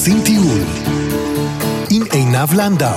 עושים טיול עם עינב לנדאו.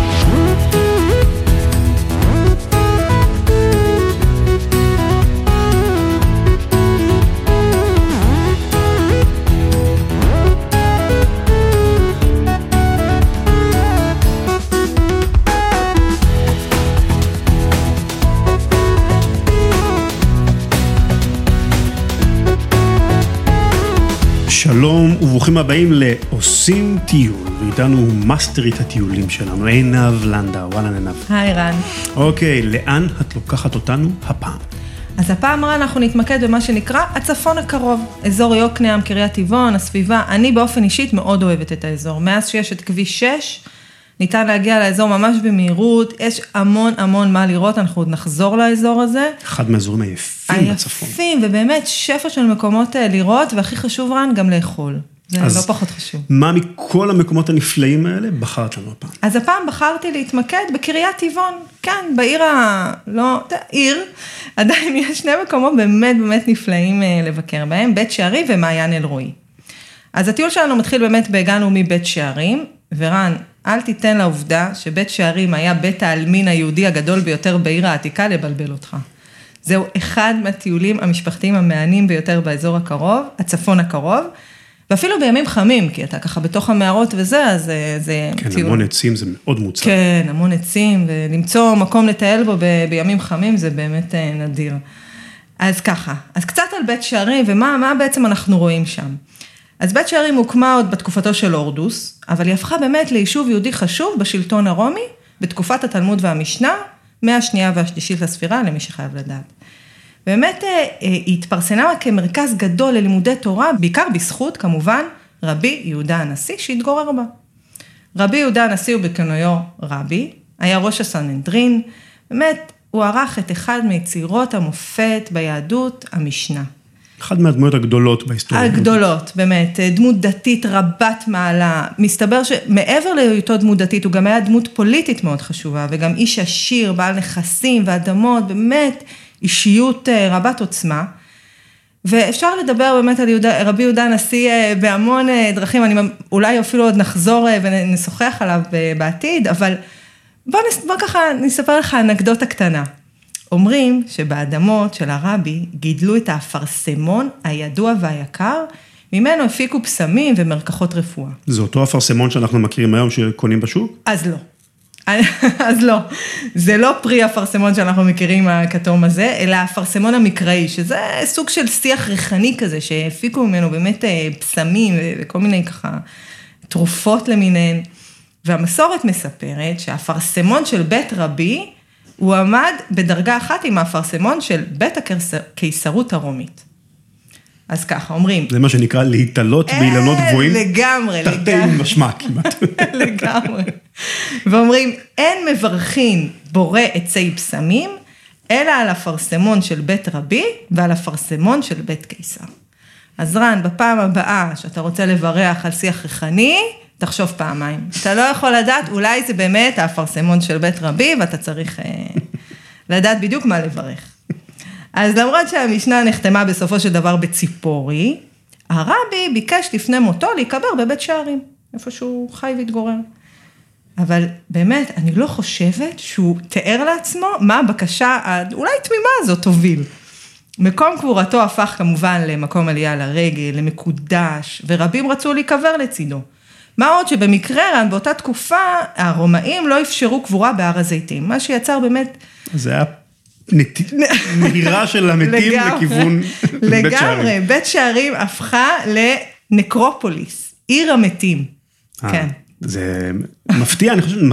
שלום וברוכים הבאים לעושים טיול, ואיתנו מאסטרית הטיולים שלנו, עינב לנדאו. וואלה עינב. היי רן. אוקיי, לאן את לוקחת אותנו הפעם? אז הפעם רן אנחנו נתמקד במה שנקרא הצפון הקרוב, אזור יוקנעם, קריית טבעון, הסביבה. אני באופן אישית מאוד אוהבת את האזור, מאז שיש את כביש 6, ניתן להגיע לאזור ממש במהירות, יש המון מה לראות, אנחנו עוד נחזור לאזור הזה. אחד מהאזורים היפים בצפון. היפים, ובאמת שפע של מקומות לראות, והכי חשוב רן, גם לאכול. זה לא פחות חשוב. מה מכל המקומות הנפלאים האלה בחרת לנו הפעם? אז הפעם בחרתי להתמקד בקריית טבעון, כן, בעיר עיר, עדיין יש שני מקומות באמת נפלאים לבקר בהם, בית שערים ומעיין אלרועי. אז הטיול שלנו מתחיל באמת בגן לאומי בית שערים, ורן, אל תיתן לעובדה שבית שערים היה בית העלמין היהודי הגדול ביותר בעיר העתיקה לבלבל אותך. זהו אחד מהטיולים המשפחתיים המעניינים ביותר באזור הקרוב, הצפון הקרוב, ואפילו בימים חמים, כי אתה ככה בתוך המערות וזה, אז זה כן, טיול. המון עצים זה מאוד מוצא. כן, המון עצים, ולמצוא מקום לטייל בו בימים חמים זה באמת נדיר. אז ככה, אז קצת על בית שערים, ומה בעצם אנחנו רואים שם. אז בית שערים הוקמה עוד בתקופתו של הורדוס, אבל היא הפכה באמת ליישוב יהודי חשוב בשלטון הרומי, בתקופת התלמוד והמשנה, מהשנייה והשלישית לספירה, למי שחייב לדעת. באמת היא התפרסמה כמרכז גדול ללימודי תורה, בעיקר בזכות כמובן רבי יהודה הנשיא שהתגורר בה. רבי יהודה הנשיא הוא בכינויו רבי, היה ראש הסנהדרין, באמת הוא ערך את אחד מיצירות המופת ביהדות המשנה. אחד מהדמויות הגדולות בהיסטוריה. הגדולות, באמת, דמות דתית רבת מעלה, מסתבר שמעבר להיותו דמות דתית, הוא גם היה דמות פוליטית מאוד חשובה, וגם איש עשיר, בעל נכסים ואדמות, באמת אישיות רבת עוצמה, ואפשר לדבר באמת על רבי יהודה הנשיא בהמון דרכים, אולי אפילו עוד נחזור ונשוחח עליו בעתיד, אבל בוא ככה נספר לך אנקדוטה קטנה. אומרים שבאדמות של הרבי גידלו את האפרסמון הידוע והיקר, ממנו הפיקו פסמים ומרקחות רפואה. זה אותו אפרסמון שאנחנו מכירים היום שקונים בשוק? אז לא. אז לא. זה לא פרי אפרסמון שאנחנו מכירים הכתום הזה, אלא האפרסמון המקראי, שזה סוג של שיח ריחני כזה, שהפיקו ממנו באמת פסמים וכל מיני ככה תרופות למיניהן. והמסורת מספרת שהאפרסמון של בית רבי, הוא עמד בדרגה אחת עם האפרסמון של בית הקיסרות הרומית. אז ככה, אומרים. זה מה שנקרא להתעלות באילנות גבוהים. לגמרי. תרתי משמע כמעט. לגמרי. ואומרים, אין מברכין בורא עצי פסמים, אלא על הפרסמון של בית רבי, ועל הפרסמון של בית קיסר. אז רן, בפעם הבאה שאתה רוצה לברך על שיח ריחני, תחשוב פעמיים. אתה לא יכול לדעת, אולי זה באמת האפרסמון של בית רבי, ואתה צריך לדעת בדיוק מה לברך. אז למרות שהמשנה נחתמה בסופו של דבר בציפורי, הרבי ביקש לפני מותו להיקבר בבית שערים, איפה שהוא חי והתגורר. אבל באמת, אני לא חושבת שהוא תיאר לעצמו מה הבקשה, אולי תמימה הזאת תוביל. מקום קבורתו הפך כמובן למקום עלייה לרגל, למקודש, ורבים רצו להיקבר לצידו. מה עוד שבמקרה רן, באותה תקופה, הרומאים לא אפשרו קבורה בהר הזיתים, מה שיצר באמת... זה היה נהירה של המתים לכיוון בית שערים. לגמרי, בית שערים הפכה לנקרופוליס, עיר המתים. כן. זה מפתיע, אני חושב,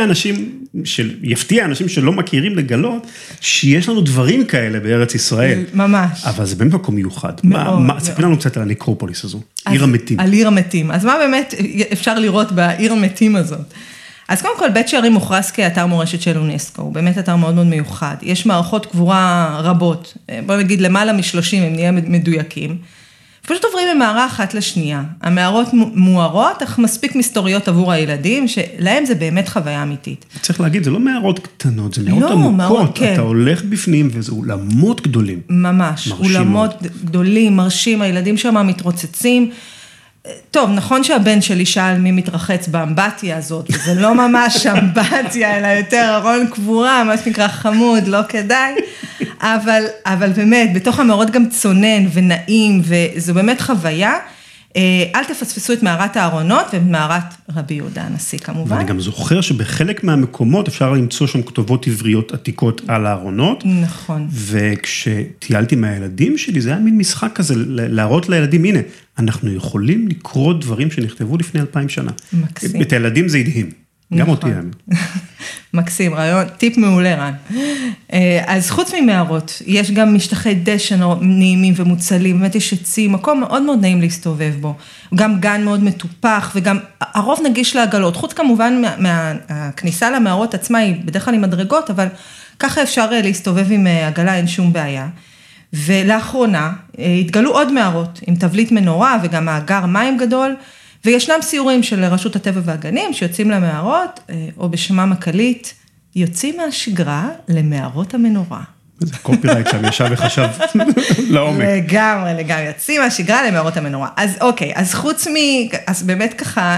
יפתיע אנשים שלא מכירים לגלות, שיש לנו דברים כאלה בארץ ישראל. ממש. אבל זה באמת מקום מיוחד. ספרי לנו קצת על הנקרופוליס הזו, עיר המתים. על עיר המתים. אז מה באמת אפשר לראות בעיר המתים הזאת? אז קודם כל, בית שערים מוכרז כאתר מורשת של אונסקו, הוא באמת אתר מאוד מאוד מיוחד. יש מערכות קבורה רבות, בוא נגיד למעלה מ-30, אם נהיה מדויקים. פשוט עוברים ממערה אחת לשנייה. המערות מוארות, אך מספיק מסתוריות עבור הילדים, שלהם זה באמת חוויה אמיתית. צריך להגיד, זה לא מערות קטנות, זה מערות עמוקות. אתה הולך בפנים, וזה אולמות גדולים. ממש, אולמות גדולים, מרשים, הילדים שם מתרוצצים. טוב, נכון שהבן שלי שאל מי מתרחץ באמבטיה הזאת, וזה לא ממש אמבטיה, אלא יותר ארון קבורה, מה שנקרא חמוד, לא כדאי, אבל באמת, בתוך המערות גם צונן ונעים, וזו באמת חוויה, אל תפספסו את מערת הארונות ומערת רבי יהודה הנשיא כמובן. ואני גם זוכר שבחלק מהמקומות אפשר למצוא שם כתובות עבריות עתיקות על הארונות. נכון. וכשטיילתי מהילדים שלי, זה היה מין משחק כזה, להראות לילדים, הנה, אנחנו יכולים לקרוא דברים שנכתבו לפני 2000 שנה. מקסים. את הילדים זה הדהים. גם אותי האמן. מקסים, רעיון, טיפ מעולה רן. אז חוץ ממערות, יש גם משטחי דשא נעימים ומוצלים, באמת יש עצים, מקום מאוד מאוד נעים להסתובב בו, גם גן מאוד מטופח, וגם הרוב נגיש לעגלות, חוץ כמובן מהכניסה למערות עצמה, היא בדרך כלל עם מדרגות, אבל ככה אפשר להסתובב עם עגלה, אין שום בעיה. ולאחרונה התגלו עוד מערות, עם תבלית מנורה וגם מאגר מים גדול, וישנם סיורים של רשות הטבע והגנים שיוצאים למערות, או בשמם הקליט, יוצאים מהשגרה למערות המנורה. זה קופירייט שם ישב וחשב לעומק. לגמרי, יוצאים מהשגרה למערות המנורה. אז אוקיי, אז חוץ אז באמת ככה,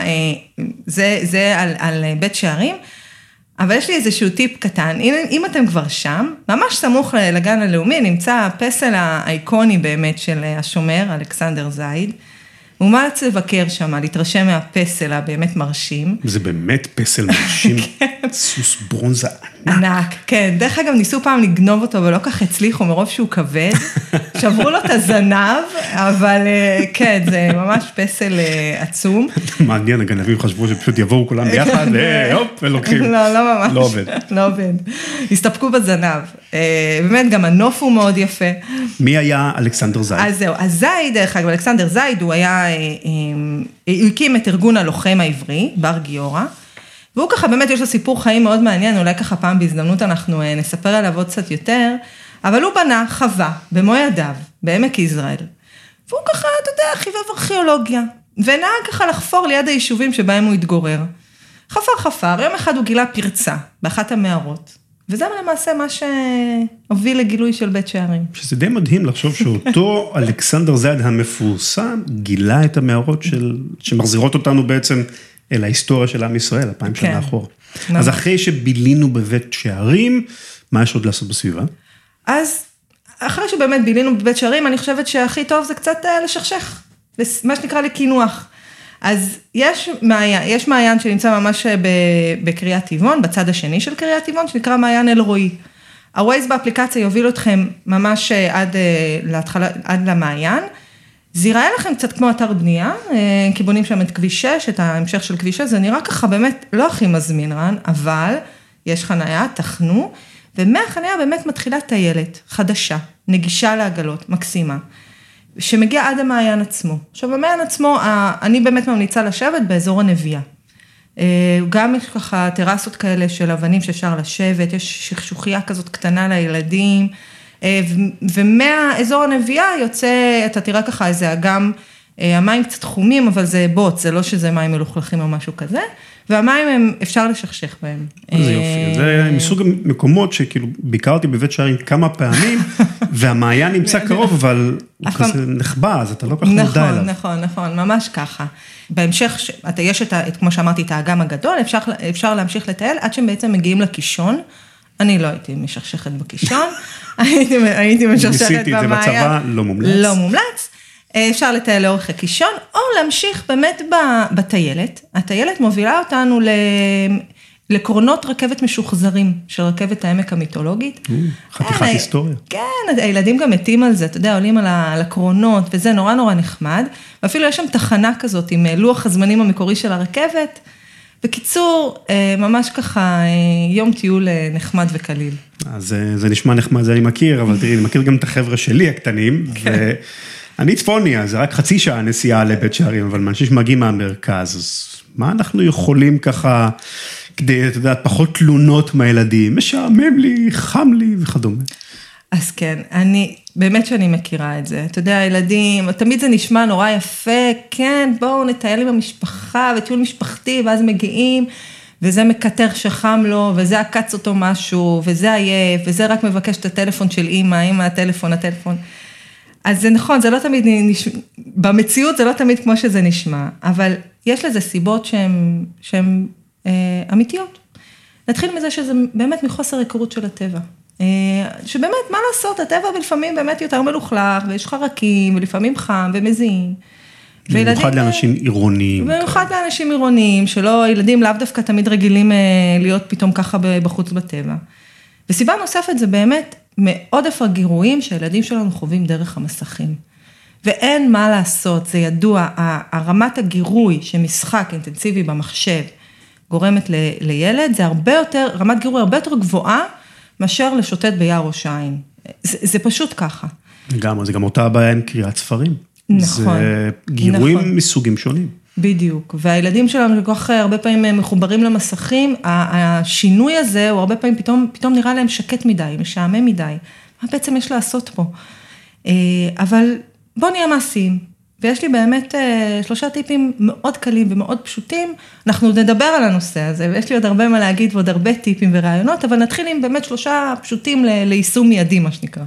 זה על בית שערים, אבל יש לי איזשהו טיפ קטן, אם אתם כבר שם, ממש סמוך לגן הלאומי, נמצא הפסל האיקוני באמת של השומר, אלכסנדר זייד, מומלץ לבקר שם, להתרשם מהפסל הבאמת מרשים. זה באמת פסל מרשים, סוס ברונזה ענק. כן, דרך אגב ניסו פעם לגנוב אותו, ולא כך הצליחו מרוב שהוא כבד, שברו לו את הזנב, אבל כן, זה ממש פסל עצום. מעניין, הגנבים חשבו שפשוט יבואו כולם ביחד, הופ, ולוקחים. לא ממש. לא עובד. לא עובד. הסתפקו בזנב. באמת, גם הנוף הוא מאוד יפה. מי היה אלכסנדר זייד? אז זהו, אז זייד, דרך אגב, אלכסנדר זייד, הוא הקים את ארגון הלוחם העברי, בר גיורא, והוא ככה באמת יש לו סיפור חיים מאוד מעניין, אולי ככה פעם בהזדמנות אנחנו נספר עליו עוד קצת יותר, אבל הוא בנה חווה במו ידיו, בעמק יזרעאל, והוא ככה, אתה יודע, חיבב ארכיאולוגיה, ונהג ככה לחפור ליד היישובים שבהם הוא התגורר. חפר, יום אחד הוא גילה פרצה באחת המערות, וזה למעשה מה שהוביל לגילוי של בית שערים. שזה די מדהים לחשוב שאותו אלכסנדר זייד המפורסם גילה את המערות שמחזירות אותנו בעצם אל ההיסטוריה של עם ישראל, 2000 שנה אחורה. אז אחרי שבילינו בבית שערים, מה יש עוד לעשות בסביבה? אז אחרי שבאמת בילינו בבית שערים, אני חושבת שהכי טוב זה קצת לשכשך, מה שנקרא לקינוח. אז יש מעיין שנמצא ממש בקריית טבעון, בצד השני של קריית טבעון, שנקרא מעיין אלרועי. הווייז באפליקציה יוביל אתכם ממש עד למעיין, זה ייראה לכם קצת כמו אתר בנייה, כי בונים שם את כביש 6, את ההמשך של כביש 6, זה נראה ככה באמת לא הכי מזמין רן, אבל יש חניה, תחנו, ומהחניה באמת מתחילה טיילת חדשה, נגישה לעגלות, מקסימה, שמגיע עד המעיין עצמו. עכשיו, במעיין עצמו, אני באמת ממליצה לשבת באזור הנביאה. גם יש ככה טרסות כאלה של אבנים שאפשר לשבת, יש שכשוכיה כזאת קטנה לילדים, ומהאזור הנביאה יוצא, אתה תראה ככה איזה אגם, המים קצת חומים, אבל זה בוץ, זה לא שזה מים מלוכלכים או משהו כזה, והמים הם, אפשר לשכשך בהם. זה יופי, זה מסוג המקומות שכאילו ביקרתי בבית שערים כמה פעמים, והמעיין נמצא קרוב, אבל הוא כזה נחבא, אז אתה לא כך מודע אליו. נכון, ממש ככה. בהמשך, יש כמו שאמרתי, את האגם הגדול, אפשר להמשיך לטייל, עד שהם בעצם מגיעים לקישון, אני לא הייתי משכשכת בקישון, הייתי משכשכת במעיין. ניסיתי את זה בצבא, לא מומלץ. לא מומלץ. אפשר לטייל לאורך הקישון, או להמשיך באמת בטיילת. הטיילת מובילה אותנו לקרונות רכבת משוחזרים, של רכבת העמק המיתולוגית. חתיכת היסטוריה. כן, הילדים גם מתים על זה, אתה יודע, עולים על הקרונות, וזה נורא נחמד. ואפילו יש שם תחנה כזאת, עם לוח הזמנים המקורי של הרכבת. בקיצור, ממש ככה, יום טיול נחמד וקליל. אז זה נשמע נחמד, זה אני מכיר, אבל תראי, אני מכיר גם את החבר'ה שלי הקטנים, ואני צפוניה, זה רק חצי שעה נסיעה לבית שערים, אבל אנשים שמגיעים מהמרכז, אז מה אנחנו יכולים ככה, כדי, אתה יודע, פחות תלונות מהילדים, משעמם לי, חם לי וכדומה. אז כן, באמת שאני מכירה את זה, אתה יודע, הילדים, תמיד זה נשמע נורא יפה, כן, בואו נטייל עם המשפחה, וטיול משפחתי, ואז מגיעים, וזה מקטר שחם לו, וזה עקץ אותו משהו, וזה עייף, וזה רק מבקש את הטלפון של אמא הטלפון. אז זה נכון, זה לא תמיד במציאות זה לא תמיד כמו שזה נשמע, אבל יש לזה סיבות שהן אמיתיות. נתחיל מזה שזה באמת מחוסר היכרות של הטבע. שבאמת, מה לעשות, הטבע לפעמים באמת יותר מלוכלך, ויש חרקים, ולפעמים חם ומזיעים. במיוחד לאנשים עירוניים. במיוחד לאנשים עירוניים, שלא, ילדים לאו דווקא תמיד רגילים להיות פתאום ככה בחוץ בטבע. וסיבה נוספת זה באמת מעודף הגירויים שהילדים שלנו חווים דרך המסכים. ואין מה לעשות, זה ידוע, הרמת הגירוי שמשחק אינטנסיבי במחשב גורמת לילד, זה הרבה יותר, רמת גירוי הרבה יותר גבוהה מאשר לשוטט ביער ראש העין. זה פשוט ככה. זה גם אותה הבעיה עם קריאת ספרים. נכון. זה גירויים מסוגים שונים. בדיוק, והילדים שלנו כל כך הרבה פעמים מחוברים למסכים, השינוי הזה הוא הרבה פעמים פתאום נראה להם שקט מדי, משעמם מדי. מה בעצם יש לעשות פה? אבל בוא נהיה מעשיים, ויש לי באמת 3 טיפים מאוד קלים ומאוד פשוטים, אנחנו נדבר על הנושא הזה, ויש לי עוד הרבה מה להגיד ועוד הרבה טיפים ורעיונות, אבל נתחיל עם באמת 3 פשוטים ליישום מיידי, מה שנקרא.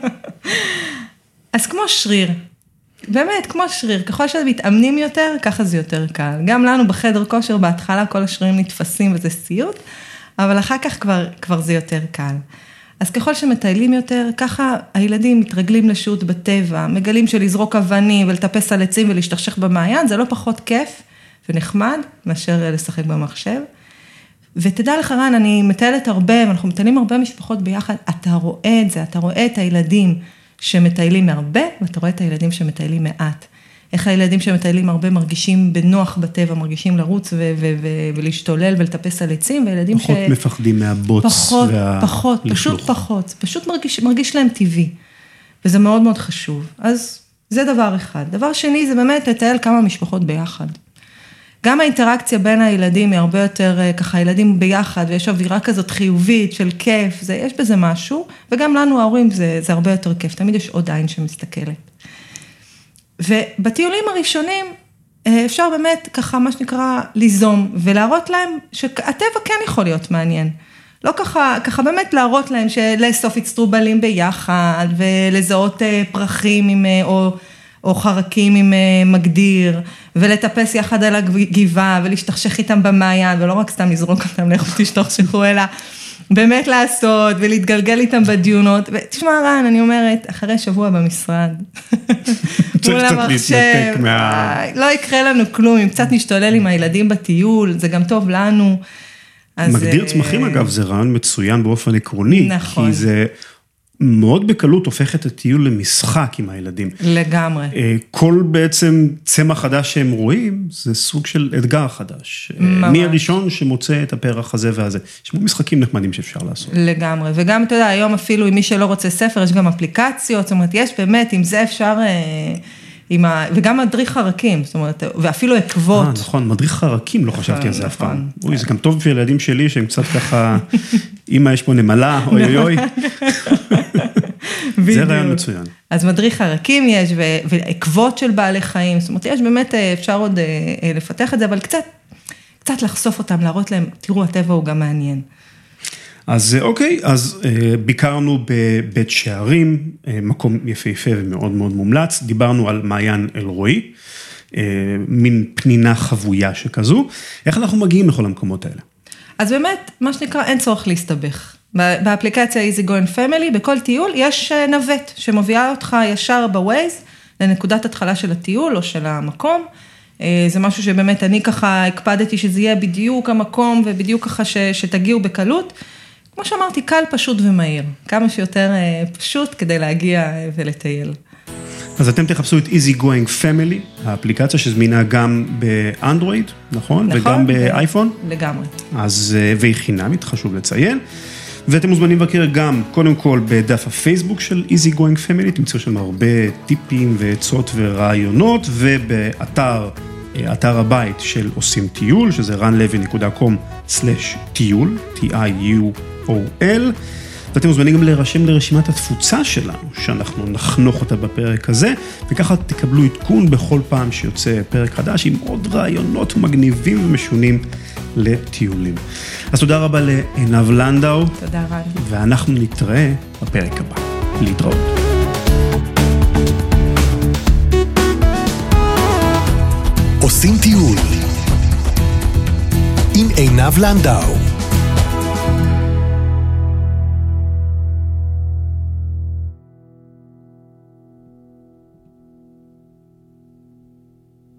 אז כמו שריר, באמת, כמו שריר, ככל שאתם מתאמנים יותר, ככה זה יותר קל. גם לנו בחדר כושר, בהתחלה כל השרירים נתפסים וזה סיוט, אבל אחר כך כבר זה יותר קל. אז ככל שמטיילים יותר, ככה הילדים מתרגלים לשוט בטבע, מגלים שלזרוק אבנים ולטפס על עצים ולהשתכשך במעיין, זה לא פחות כיף ונחמד מאשר לשחק במחשב. ותדע לך רן, אני מטיילת הרבה, ואנחנו מטיילים הרבה משפחות ביחד, אתה רואה את זה, אתה רואה את הילדים שמטיילים הרבה, ואתה רואה את הילדים שמטיילים מעט. איך הילדים שמטיילים הרבה מרגישים בנוח בטבע, מרגישים לרוץ ולהשתולל ולטפס על עצים, והילדים פחות מפחדים מהבוץ פשוט מרגיש להם טבעי. וזה מאוד מאוד חשוב. אז זה דבר אחד. דבר שני זה באמת לטייל כמה משפחות ביחד. גם האינטראקציה בין הילדים היא הרבה יותר ככה, ילדים ביחד, ויש אווירה כזאת חיובית של כיף, יש בזה משהו, וגם לנו ההורים זה הרבה יותר כיף, תמיד יש עוד עין שמסתכלת. ובטיולים הראשונים אפשר באמת ככה מה שנקרא ליזום, ולהראות להם שהטבע כן יכול להיות מעניין. לא ככה באמת להראות להם שלאסוף אצטרובלים ביחד, ולזהות פרחים או חרקים עם מגדיר, ולטפס יחד על הגבעה, ולהשתכשך איתם במעיין, ולא רק סתם לזרוק אותם, לכו תשתכשכו, אלא באמת לעשות, ולהתגלגל איתם בדיונות, ותשמע רן, אני אומרת, אחרי שבוע במשרד, צריך קצת להתנתק לא יקרה לנו כלום, אם קצת נשתולל עם הילדים בטיול, זה גם טוב לנו. מגדיר צמחים אגב, זה רעיון מצוין באופן עקרוני, כי זה מאוד בקלות הופך את הטיול למשחק עם הילדים. לגמרי. כל בעצם צמח חדש שהם רואים, זה סוג של אתגר חדש. מי הראשון שמוצא את הפרח הזה והזה. יש משחקים נחמדים שאפשר לעשות. לגמרי, וגם אתה יודע, היום אפילו עם מי שלא רוצה ספר, יש גם אפליקציות, זאת אומרת, יש באמת, עם זה אפשר, וגם מדריך חרקים, זאת אומרת, ואפילו עקבות. נכון, מדריך חרקים, לא חשבתי על זה אף פעם. זה גם טוב בשביל ילדים שלי, שהם קצת ככה, אמא יש פה נמלה, אוי אוי. זה רעיון מצוין. אז מדריך חרקים יש, ועקבות של בעלי חיים, זאת אומרת, יש באמת, אפשר עוד לפתח את זה, אבל קצת לחשוף אותם, להראות להם, תראו, הטבע הוא גם מעניין. אז אוקיי, אז ביקרנו בבית שערים, מקום יפהפה ומאוד מאוד מומלץ, דיברנו על מעיין אלרועי, מין פנינה חבויה שכזו, איך אנחנו מגיעים לכל המקומות האלה? אז באמת, מה שנקרא, אין צורך להסתבך. באפליקציה Easy Going Family, בכל טיול יש נווט שמובילה אותך ישר בווייז, לנקודת התחלה של הטיול או של המקום, זה משהו שבאמת אני ככה הקפדתי שזה יהיה בדיוק המקום ובדיוק ככה שתגיעו בקלות, כמו שאמרתי, קל, פשוט ומהיר, כמה שיותר פשוט כדי להגיע ולטייל. אז אתם תחפשו את Easy Going Family, האפליקציה שזמינה גם באנדרואיד, נכון? וגם באייפון? לגמרי. אז, והיא חינמית, חשוב לציין. ואתם מוזמנים לבקר גם, קודם כל, בדף הפייסבוק של Easy Going Family, תמצאו שם הרבה טיפים ועצות ורעיונות, ובאתר הבית של עושים טיול, שזה ranlevy.com/טיול, T-I-U-O-L, ואתם מוזמנים גם להירשם לרשימת התפוצה שלנו, שאנחנו נחנוך אותה בפרק הזה, וככה תקבלו עדכון בכל פעם שיוצא פרק חדש, עם עוד רעיונות מגניבים ומשונים לטיולים. אז תודה רבה לעינב לנדאו. תודה רבה. ואנחנו נתראה בפרק הבא. להתראות. עושים טיול עם עינב לנדאו.